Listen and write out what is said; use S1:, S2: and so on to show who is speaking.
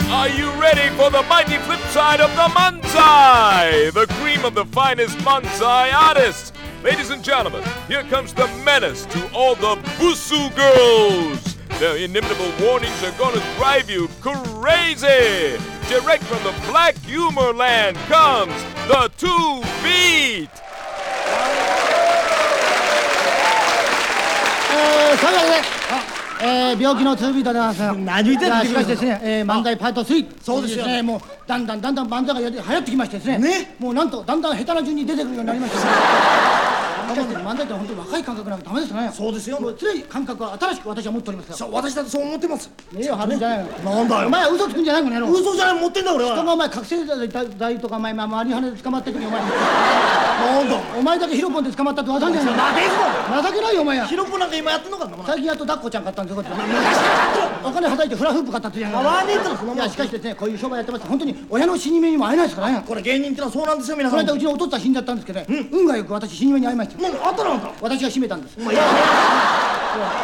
S1: Are you ready for the mighty flip side of the Manzai? The cream of the finest Manzai artists. Ladies and gentlemen, here comes the menace to all the Busu girls. Their inimitable warnings are gonna drive you crazy. Direct from the black humor land comes the 2-Beat.
S2: そういうわけで、病気の2ビートでございます。
S3: 何言ってんの。
S2: しかしですね、漫才パート3。
S3: そうですよ
S2: ね、もうだんだん漫才が流行ってきましてですね。もうなんとだんだん下手な順に出てくるようになりました。しかし漫才って本当に若い感覚なんかダメですね。
S3: そうですよ。
S2: もう常に感覚は新しく私は持っておりますから。
S3: そう、私だってそう思ってます。
S2: ねえよ、張るんじゃないの。
S3: なんだよ。
S2: お前は嘘つくんじゃないもんね。
S3: 嘘じゃない、持ってんだ俺は。
S2: 人がお前覚醒剤とかお前周り跳ねで捕まってくるよお前。
S3: なんだ。
S2: お前だけヒロポンで捕まったってわかんじゃないの。
S3: なで
S2: 情けないよお前や。
S3: ヒロポンなんか今やってんのかな。
S2: 最近やっと抱っこちゃん買ったんですよ。お金はたいてフラフープ買ったって言うじゃない。いやしかしですね、こういう商売やってますと本当に親の死に目にも会えないですからね。
S3: これ芸人ってのはそうなんですよ皆さん。
S2: この間うちのお父っつぁん死んじゃったんですけどね、運がよく私死に目に会いました。
S3: あったの。
S2: 私が閉めたんです。